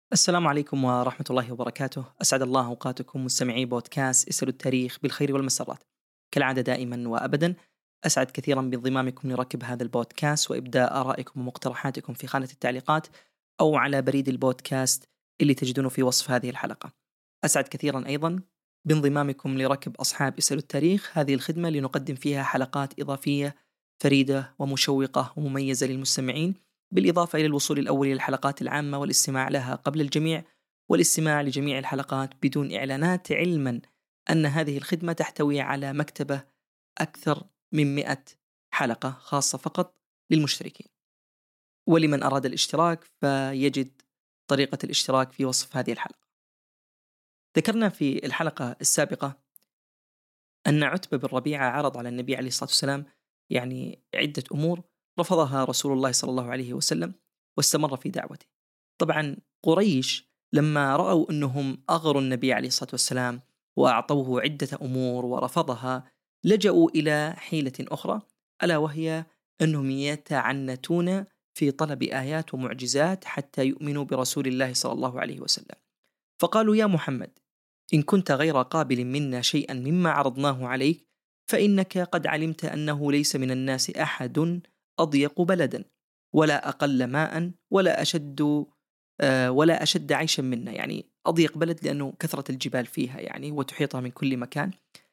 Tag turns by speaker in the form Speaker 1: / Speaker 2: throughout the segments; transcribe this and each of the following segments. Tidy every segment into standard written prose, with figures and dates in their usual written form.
Speaker 1: السلام عليكم ورحمة الله وبركاته. أسعد الله أوقاتكم مستمعي بودكاست اسألوا التاريخ بالخير والمسرات. كالعادة دائما وأبدا أسعد كثيرا بانضمامكم لركب هذا البودكاست وإبداء آرائكم ومقترحاتكم في خانة التعليقات أو على بريد البودكاست اللي تجدونه في وصف هذه الحلقة. أسعد كثيرا أيضا بانضمامكم لركب أصحاب اسألوا التاريخ، هذه الخدمة اللي نقدم فيها حلقات إضافية فريدة ومشوقة ومميزة للمستمعين، بالإضافة إلى الوصول الأول للحلقات العامة والاستماع لها قبل الجميع، والاستماع لجميع الحلقات بدون إعلانات، علما أن هذه الخدمة تحتوي على مكتبة أكثر من 100 حلقة خاصة فقط للمشتركين. ولمن أراد الاشتراك فيجد طريقة الاشتراك في وصف هذه الحلقة. ذكرنا في الحلقة السابقة أن عتبة بن ربيعة عرض على النبي عليه الصلاة والسلام عدة أمور رفضها رسول الله صلى الله عليه وسلم واستمر في دعوته. طبعا قريش لما رأوا أنهم أغروا النبي عليه الصلاة والسلام وأعطوه عدة أمور ورفضها، لجأوا إلى حيلة أخرى، ألا وهي أنهم يتعنتون في طلب آيات ومعجزات حتى يؤمنوا برسول الله صلى الله عليه وسلم. فقالوا: يا محمد، إن كنت غير قابل منا شيئا مما عرضناه عليك، فإنك قد علمت أنه ليس من الناس أحد أضيق بلدا ولا أقل ماء ولا أشد عيشا منا. يعني أضيق بلد لأنه كثرة الجبال فيها وتحيطها من كل مكان.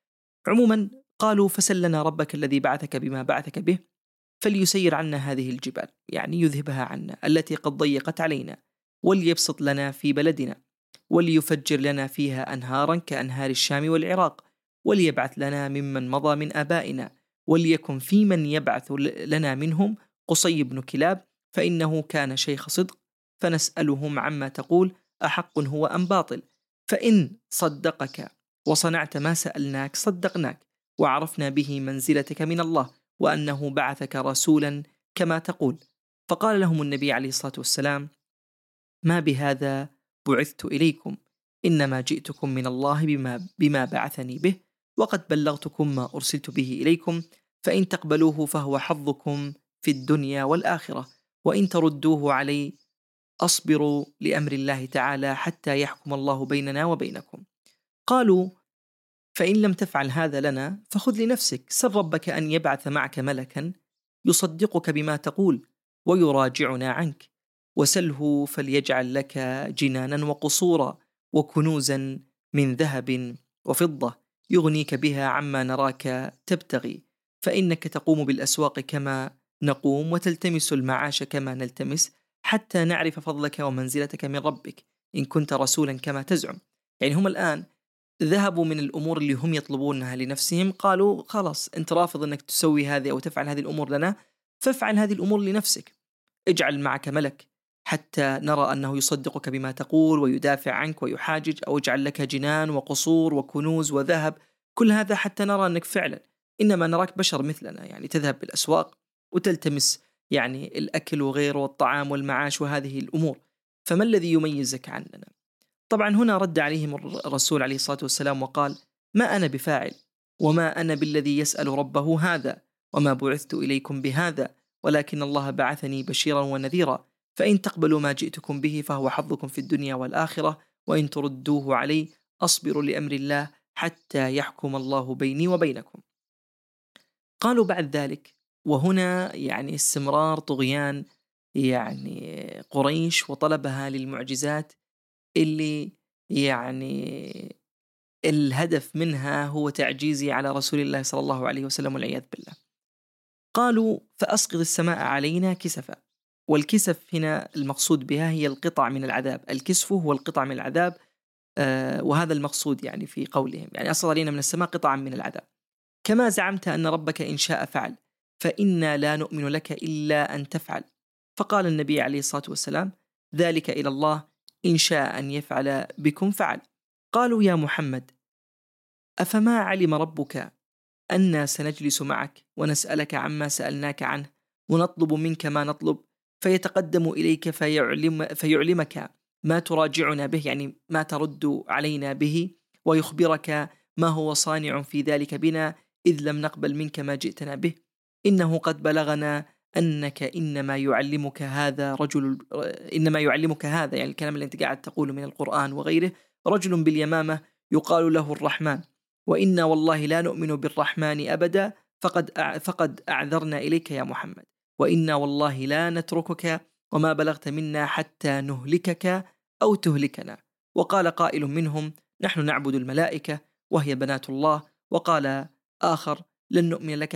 Speaker 1: عموما قالوا: فسل لنا ربك الذي بعثك بما بعثك به فليسير عنا هذه الجبال، يذهبها عنا التي قد ضيقت علينا، وليبسط لنا في بلدنا، وليفجر لنا فيها أنهارا كأنهار الشام والعراق، وليبعث لنا ممن مضى من آبائنا، وليكن في من يبعث لنا منهم قصي بن كلاب، فإنه كان شيخ صدق، فنسألهم عما تقول أحق هو أم باطل، فإن صدقك وصنعت ما سألناك صدقناك، وعرفنا به منزلتك من الله وأنه بعثك رسولا كما تقول. فقال لهم النبي عليه الصلاة والسلام: ما بهذا بعثت إليكم، إنما جئتكم من الله بما بعثني به، وقد بلغتكم ما أرسلت به إليكم، فإن تقبلوه فهو حظكم في الدنيا والآخرة، وإن تردوه علي أصبروا لأمر الله تعالى حتى يحكم الله بيننا وبينكم. قالوا: فإن لم تفعل هذا لنا فخذ لنفسك، سل ربك أن يبعث معك ملكا يصدقك بما تقول ويراجعنا عنك، وسله فليجعل لك جنانا وقصورا وكنوزا من ذهب وفضة يغنيك بها عما نراك تبتغي، فإنك تقوم بالأسواق كما نقوم وتلتمس المعاش كما نلتمس، حتى نعرف فضلك ومنزلتك من ربك إن كنت رسولا كما تزعم. هم الآن ذهبوا من الأمور اللي هم يطلبونها لنفسهم، قالوا: خلاص أنت رافض أنك تسوي هذه أو تفعل هذه الأمور لنا، فافعل هذه الأمور لنفسك، اجعل معك ملك حتى نرى أنه يصدقك بما تقول ويدافع عنك ويحاجج، أو اجعل لك جنان وقصور وكنوز وذهب، كل هذا حتى نرى أنك فعلا إنما نراك بشر مثلنا، تذهب بالأسواق وتلتمس الأكل وغيره والطعام والمعاش وهذه الأمور، فما الذي يميزك عننا؟ طبعا هنا رد عليهم الرسول عليه الصلاة والسلام وقال: ما أنا بفاعل، وما أنا بالذي يسأل ربه هذا، وما بعثت إليكم بهذا، ولكن الله بعثني بشيرا ونذيرا، فإن تقبلوا ما جئتكم به فهو حظكم في الدنيا والآخرة، وإن تردوه علي أصبر لأمر الله حتى يحكم الله بيني وبينكم. قالوا بعد ذلك، وهنا استمرار طغيان قريش وطلبها للمعجزات اللي يعني الهدف منها هو تعجيزي على رسول الله صلى الله عليه وسلم والعياذ بالله. قالوا: فأسقط السماء علينا كسفا. والكسف هنا المقصود بها هي القطع من العذاب، الكسف هو القطع من العذاب، وهذا المقصود في قولهم، أسقط علينا من السماء قطعا من العذاب، كما زعمت أن ربك إن شاء فعل، فإنا لا نؤمن لك إلا أن تفعل. فقال النبي عليه الصلاة والسلام: ذلك إلى الله، إن شاء أن يفعل بكم فعل. قالوا: يا محمد، أفما علم ربك أننا سنجلس معك ونسألك عما سألناك عنه ونطلب منك ما نطلب، فيتقدم إليك فيعلمك ما تراجعنا به، ما ترد علينا به، ويخبرك ما هو صانع في ذلك بنا إذ لم نقبل منك ما جئتنا به، إنه قد بلغنا أنك إنما يعلمك هذا رجل، إنما يعلمك هذا يعني الكلام اللي أنت قاعد تقوله من القرآن وغيره رجل باليمامة يقال له الرحمن، وإنا والله لا نؤمن بالرحمن أبدا فقد أعذرنا إليك يا محمد، وإنا والله لا نتركك وما بلغت منا حتى نهلكك أو تهلكنا. وقال قائل منهم نحن نعبد الملائكة وهي بنات الله، وقال آخر لن نؤمن لك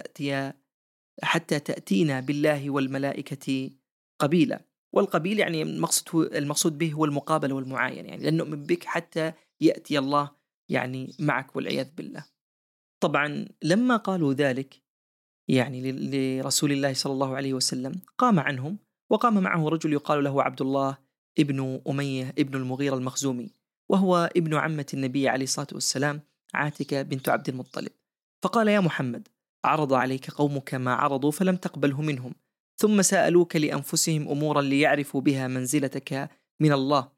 Speaker 1: حتى تأتينا بالله والملائكة قبيلا. والقبيل يعني المقصود به هو المقابل والمعاين، يعني لن نؤمن بك حتى يأتي الله يعني معك والعياذ بالله. طبعا لما قالوا ذلك يعني لرسول الله صلى الله عليه وسلم قام عنهم، وقام معه رجل يقال له عبد الله ابن أمية ابن المغيرة المخزومي، وهو ابن عمة النبي عليه الصلاة والسلام عاتكة بنت عبد المطلب. فقال يا محمد عرض عليك قومك ما عرضوا فلم تقبله منهم، ثم سألوك لأنفسهم أمورا ليعرفوا بها منزلتك من الله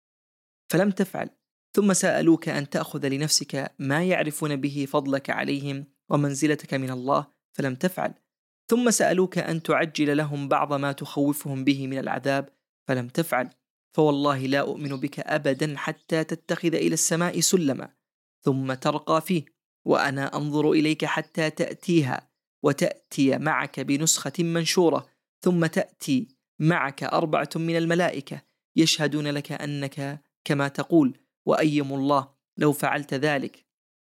Speaker 1: فلم تفعل، ثم سألوك أن تأخذ لنفسك ما يعرفون به فضلك عليهم ومنزلتك من الله فلم تفعل، ثم سألوك أن تعجل لهم بعض ما تخوفهم به من العذاب فلم تفعل. فوالله لا أؤمن بك أبدا حتى تتخذ إلى السماء سلما ثم ترقى فيه، وأنا أنظر إليك حتى تأتيها وتأتي معك بنسخة منشورة، ثم تأتي معك 4 من الملائكة يشهدون لك أنك كما تقول، وأيم الله لو فعلت ذلك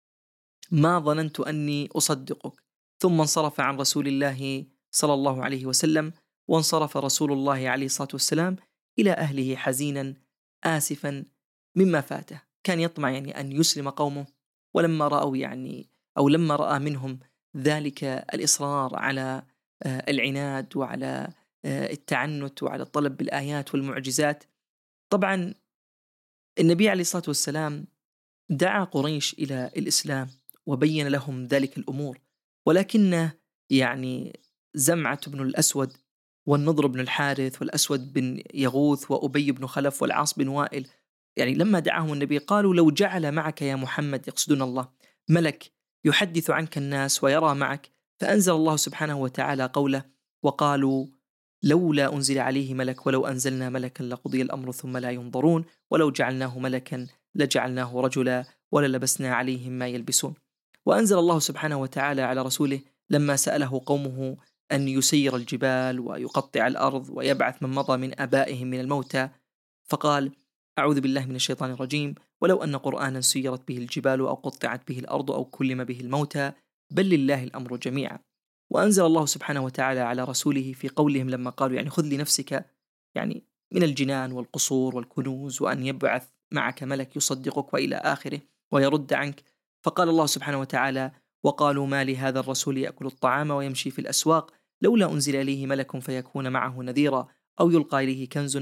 Speaker 1: ما ظننت أني أصدقك. ثم انصرف عن رسول الله صلى الله عليه وسلم، وانصرف رسول الله عليه الصلاة والسلام إلى أهله حزينا آسفا مما فاته. كان يطمع يعني أن يسلم قومه، ولما رأوا يعني أو لما رأى منهم ذلك الإصرار على العناد وعلى التعنت وعلى الطلب بالآيات والمعجزات، طبعا النبي عليه الصلاة والسلام دعا قريش إلى الإسلام وبين لهم ذلك الأمور، ولكن يعني زمعة بن الأسود والنضر بن الحارث والأسود بن يغوث وأبي بن خلف والعاص بن وائل يعني لما دعاهم النبي قالوا لو جعل معك يا محمد، يقصدون الله، ملك يحدث عنك الناس ويرى معك، فأنزل الله سبحانه وتعالى قوله وقالوا لولا أنزل عليه ملك ولو أنزلنا ملكا لقضي الأمر ثم لا ينظرون ولو جعلناه ملكا لجعلناه رجلا وللبسنا عليهم ما يلبسون. وأنزل الله سبحانه وتعالى على رسوله لما سأله قومه أن يسير الجبال ويقطع الأرض ويبعث من مضى من آبائهم من الموتى، فقال أعوذ بالله من الشيطان الرجيم ولو أن قرآنا سيرت به الجبال أو قطعت به الأرض أو كلم به الموتى بل لله الأمر جميعا. وأنزل الله سبحانه وتعالى على رسوله في قولهم لما قالوا يعني خذ لنفسك يعني من الجنان والقصور والكنوز وأن يبعث معك ملك يصدقك وإلى آخره ويرد عنك، فقال الله سبحانه وتعالى وقالوا ما لهذا الرسول يأكل الطعام ويمشي في الأسواق لولا أنزل إليه ملك فيكون معه نذيرا أو يلقى إليه كنز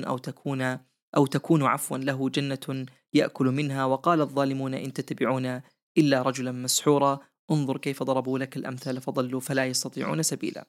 Speaker 1: أو تكون عفوا له جنة يأكل منها. وقال الظالمون إن تتبعون إلا رجلا مسحورا انظر كيف ضربوا لك الأمثال فضلوا فلا يستطيعون سبيلا.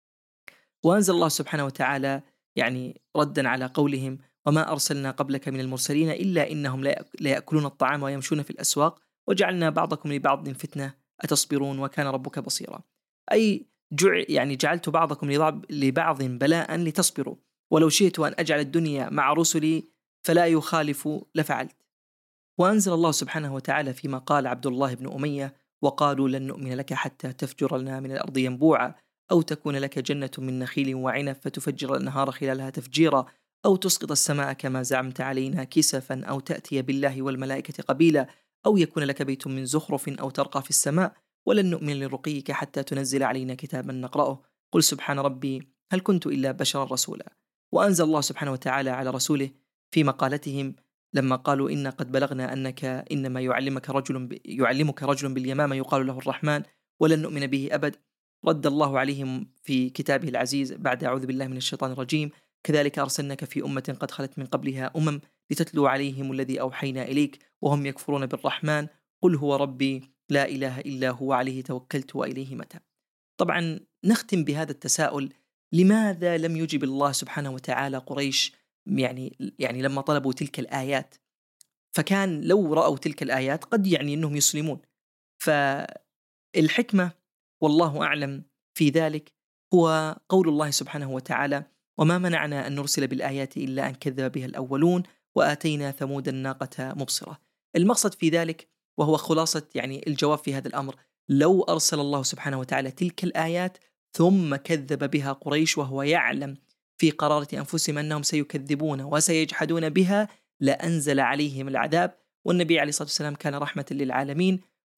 Speaker 1: وأنزل الله سبحانه وتعالى يعني ردا على قولهم وما أرسلنا قبلك من المرسلين إلا إنهم لا يأكلون الطعام ويمشون في الأسواق وجعلنا بعضكم لبعض فتنة أتصبرون وكان ربك بصيرا، أي يعني جعلت بعضكم لبعض بلاء لتصبروا ولو شئت أن أجعل الدنيا مع رسلي فلا يخالف لفعلت. وأنزل الله سبحانه وتعالى فيما قال عبد الله بن أمية وقالوا لن نؤمن لك حتى تفجر لنا من الأرض ينبوعا أو تكون لك جنة من نخيل وعنب فتفجر الأنهار خلالها تفجيرا أو تسقط السماء كما زعمت علينا كسفا أو تأتي بالله والملائكة قبيلا أو يكون لك بيت من زخرف أو ترقى في السماء ولن نؤمن لرقيك حتى تنزل علينا كتابا نقرأه قل سبحان ربي هل كنت إلا بشرا رسولا. وأنزل الله سبحانه وتعالى على رسوله في مقالتهم لما قالوا إن قد بلغنا أنك إنما يعلمك رجل باليمامة يقال له الرحمن ولن نؤمن به أبد، رد الله عليهم في كتابه العزيز بعد أعوذ بالله من الشيطان الرجيم كذلك أرسلناك في أمة قد خلت من قبلها لتتلو عليهم الذي أوحينا إليك وهم يكفرون بالرحمن قل هو ربي لا إله إلا هو عليه توكلت وإليه متاب. طبعا نختم بهذا التساؤل لماذا لم يجب الله سبحانه وتعالى قريش يعني لما طلبوا تلك الآيات، فكان لو رأوا تلك الآيات قد يعني أنهم يسلمون. فالحكمة والله أعلم في ذلك هو قول الله سبحانه وتعالى: وما منعنا أن نرسل بالآيات إلا أن كذب بها الأولون وآتينا ثمود الناقة مبصرة. المقصد في ذلك، وهو خلاصة يعني الجواب في هذا الأمر، لو أرسل الله سبحانه وتعالى تلك الآيات ثم كذب بها قريش وهو يعلم في قرارة أنفسهم أنهم سيكذبون وسيجحدون بها، لأنزل عليهم العذاب. والنبي عليه الصلاة والسلام كان رحمة للعالمين،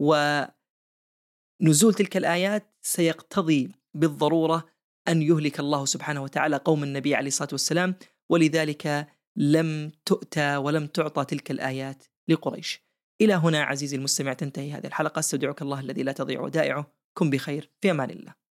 Speaker 1: ونزول تلك الآيات سيقتضي بالضرورة أن يهلك الله سبحانه وتعالى قوم النبي عليه الصلاة والسلام، ولذلك لم تؤتى ولم تعطى تلك الآيات لقريش. إلى هنا عزيزي المستمع تنتهي هذه الحلقة. استودعك الله الذي لا تضيع ودائعه. كن بخير، في أمان الله.